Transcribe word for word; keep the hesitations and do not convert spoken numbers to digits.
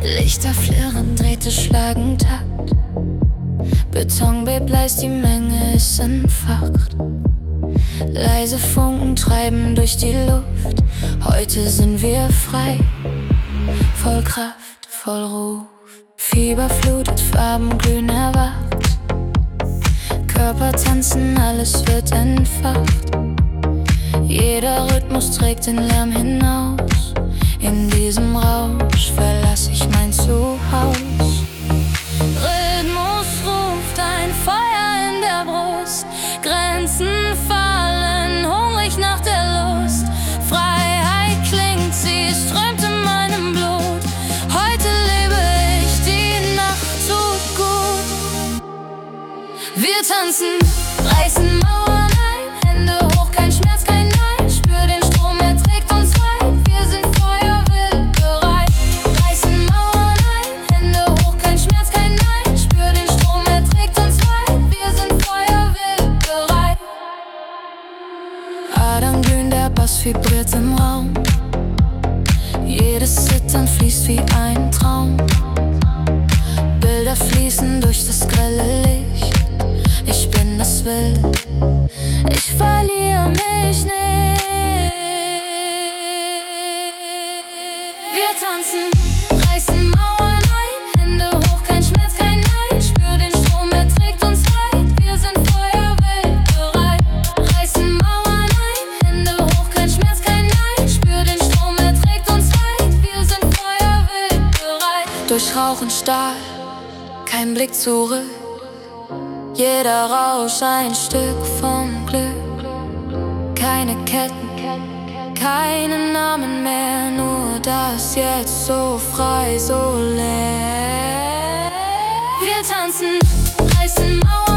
Lichter flirren, Drähte schlagen Takt. Beton bebt leis, die Menge ist entfacht. Leise Funken treiben durch die Luft. Heute sind wir frei, voll Kraft, voll Ruf. Fieber flutet, Farben glühen erwacht. Körper tanzen, alles wird entfacht. Jeder Rhythmus trägt den Lärm hinaus. In diesem Rausch verlass ich mein Zuhause. Rhythmus ruft, ein Feuer in der Brust. Grenzen fallen, hungrig nach der Lust. Freiheit klingt, sie strömt in meinem Blut. Heute lebe ich, die Nacht tut gut. Wir tanzen, reißen Mauern ein, Hände hoch, kein Schmerz, kein Nein. Spür den Strom, er trägt uns weit. Wir sind feuerwild bereit. Reißen Mauern ein, Hände hoch, kein Schmerz, kein Nein. Spür den Strom, er trägt uns weit. Wir sind feuerwild bereit. Adern glühen, der Bass vibriert im Raum. Jedes Zittern fließt wie ein Traum. Bilder fließen durch das grelle Licht. Ich bin das Wild, ich verliere mich nicht. Wir tanzen, reißen Mauern ein, Hände hoch, kein Schmerz, kein Nein. Spür den Strom, er trägt uns weit. Wir sind feuerwild bereit. Reißen Mauern ein, Hände hoch, kein Schmerz, kein Nein. Spür den Strom, er trägt uns weit. Wir sind feuerwild bereit. Durch Rauch und Stahl, kein Blick zurück. Jeder Rausch ein Stück vom Glück. Keine Ketten, keine Namen mehr. Nur das Jetzt, so frei, so leer. Wir tanzen, reißen Mauern.